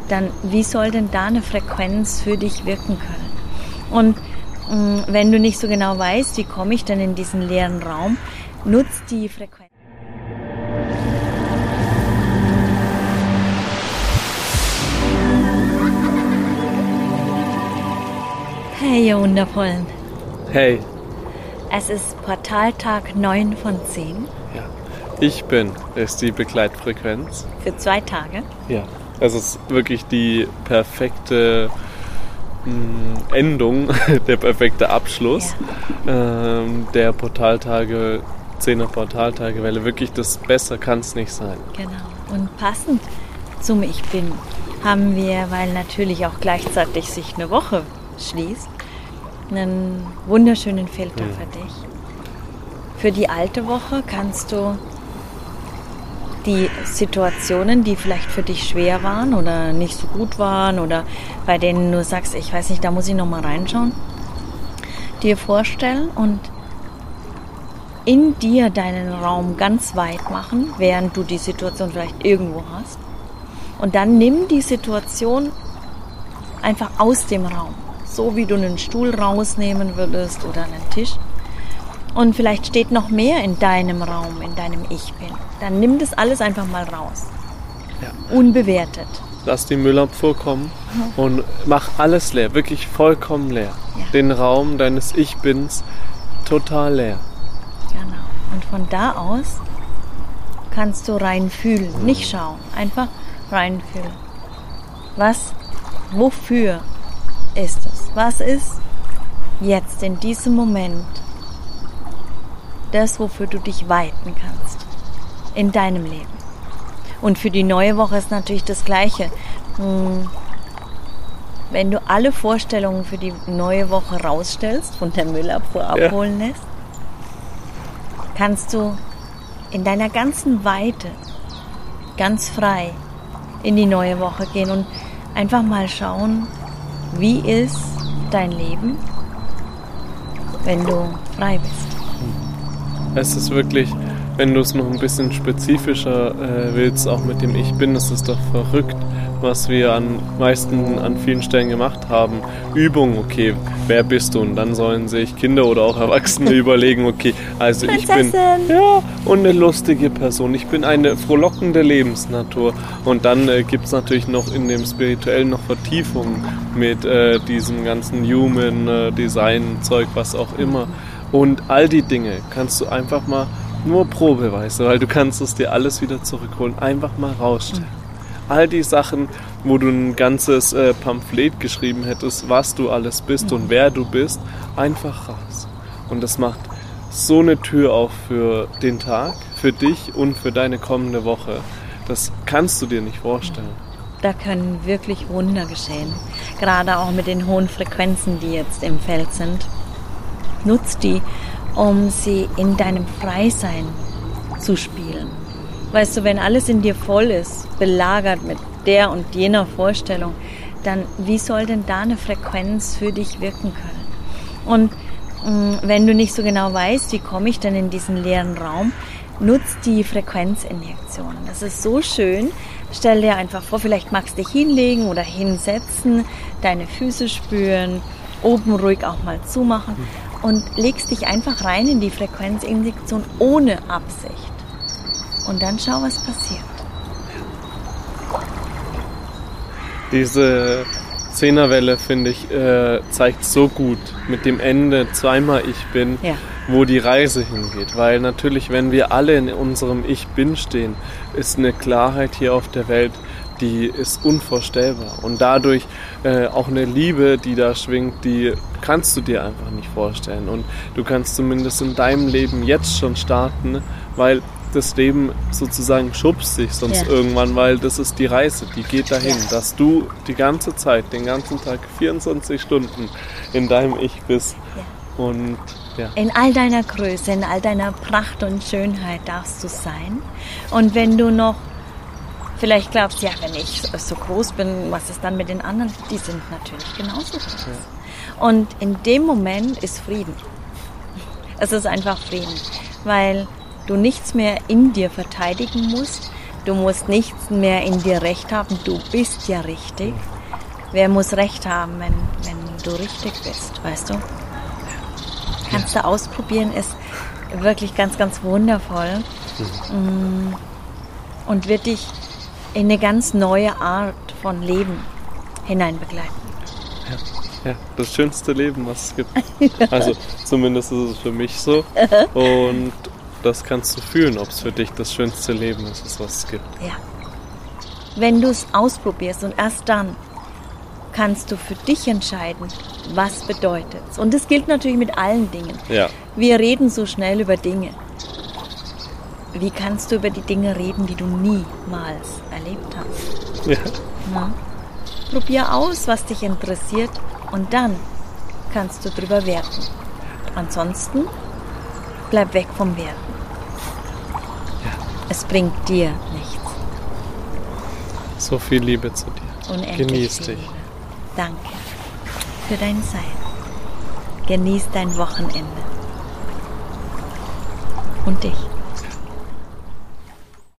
dann wie soll denn da eine Frequenz für dich wirken können? Und wenn du nicht so genau weißt, wie komme ich denn in diesen leeren Raum, nutz die Frequenz. Hey, ihr Wundervollen. Hey. Es ist Portaltag 9 von 10. Ja. Ich bin, ist die Begleitfrequenz. Für 2 Tage. Ja. Es ist wirklich die perfekte Endung, der perfekte Abschluss der Portaltage, 10er Portaltage-Welle. Wirklich, das besser kann es nicht sein. Genau. Und passend zum Ich Bin haben wir, weil natürlich auch gleichzeitig sich eine Woche schließt, einen wunderschönen Filter für dich. Für die alte Woche kannst du die Situationen, die vielleicht für dich schwer waren oder nicht so gut waren oder bei denen du sagst, ich weiß nicht, da muss ich noch mal reinschauen, dir vorstellen und in dir deinen Raum ganz weit machen, während du die Situation vielleicht irgendwo hast. Und dann nimm die Situation einfach aus dem Raum, so wie du einen Stuhl rausnehmen würdest oder einen Tisch. Und vielleicht steht noch mehr in deinem Raum, in deinem Ich Bin. Dann nimm das alles einfach mal raus. Ja. Unbewertet. Lass die Müllabfuhr kommen und mach alles leer, wirklich vollkommen leer. Ja. Den Raum deines Ich Bins total leer. Genau. Und von da aus kannst du reinfühlen, nicht schauen, einfach reinfühlen. Wofür ist es? Was ist jetzt in diesem Moment das, wofür du dich weiten kannst in deinem Leben? Und für die neue Woche ist natürlich das Gleiche. Wenn du alle Vorstellungen für die neue Woche rausstellst, von der Müllabfuhr abholen lässt, kannst du in deiner ganzen Weite ganz frei in die neue Woche gehen und einfach mal schauen, wie ist dein Leben, wenn du frei bist. Es ist wirklich, wenn du es noch ein bisschen spezifischer willst, auch mit dem Ich Bin, es ist doch verrückt, was wir an vielen Stellen gemacht haben. Übung, okay, wer bist du? Und dann sollen sich Kinder oder auch Erwachsene überlegen, okay, also Prinzessin. Ich bin und eine lustige Person. Ich bin eine frohlockende Lebensnatur. Und dann gibt es natürlich noch in dem Spirituellen noch Vertiefungen mit diesem ganzen Human Design Zeug, was auch immer. Und all die Dinge kannst du einfach mal nur probeweise, weil du kannst es dir alles wieder zurückholen, einfach mal rausstellen. All die Sachen, wo du ein ganzes Pamphlet geschrieben hättest, was du alles bist und wer du bist, einfach raus. Und das macht so eine Tür auf für den Tag, für dich und für deine kommende Woche. Das kannst du dir nicht vorstellen. Da können wirklich Wunder geschehen. Gerade auch mit den hohen Frequenzen, die jetzt im Feld sind. Nutz die, um sie in deinem Freisein zu spielen. Weißt du, wenn alles in dir voll ist, belagert mit der und jener Vorstellung, dann wie soll denn da eine Frequenz für dich wirken können? Und wenn du nicht so genau weißt, wie komme ich denn in diesen leeren Raum, nutz die Frequenzinjektionen. Das ist so schön. Stell dir einfach vor, vielleicht magst du dich hinlegen oder hinsetzen, deine Füße spüren, oben ruhig auch mal zumachen und legst dich einfach rein in die Frequenzinjektion ohne Absicht. Und dann schau, was passiert. Diese 10er-Welle, finde ich, zeigt so gut mit dem Ende zweimal Ich Bin, wo die Reise hingeht. Weil natürlich, wenn wir alle in unserem Ich Bin stehen, ist eine Klarheit hier auf der Welt, die ist unvorstellbar. Und dadurch auch eine Liebe, die da schwingt, die kannst du dir einfach nicht vorstellen. Und du kannst zumindest in deinem Leben jetzt schon starten, weil das Leben sozusagen schubst sich sonst irgendwann, weil das ist die Reise, die geht dahin, dass du die ganze Zeit, den ganzen Tag, 24 Stunden in deinem Ich bist. Und in all deiner Größe, in all deiner Pracht und Schönheit darfst du sein. Und wenn du noch vielleicht glaubst, wenn ich so groß bin, was ist dann mit den anderen? Die sind natürlich genauso groß. Und in dem Moment ist Frieden. Es ist einfach Frieden, weil du nichts mehr in dir verteidigen musst, Du musst nichts mehr in dir recht haben. Du bist ja richtig. Wer muss recht haben, wenn du richtig bist, weißt du? Kannst du ausprobieren, ist wirklich ganz, ganz wundervoll. Und wird dich in eine ganz neue Art von Leben hineinbegleiten. Ja, das schönste Leben, was es gibt. Also zumindest ist es für mich so. Und das kannst du fühlen, ob es für dich das schönste Leben ist, was es gibt. Ja. Wenn du es ausprobierst und erst dann kannst du für dich entscheiden, was bedeutet es. Und das gilt natürlich mit allen Dingen. Ja. Wir reden so schnell über Dinge. Wie kannst du über die Dinge reden, die du niemals erlebt hast? Ja. Na? Probier aus, was dich interessiert und dann kannst du drüber werten. Ansonsten bleib weg vom Werten. Ja. Es bringt dir nichts. So viel Liebe zu dir. Unendlich Genieß viel dich. Liebe. Danke für dein Sein. Genieß dein Wochenende. Und dich.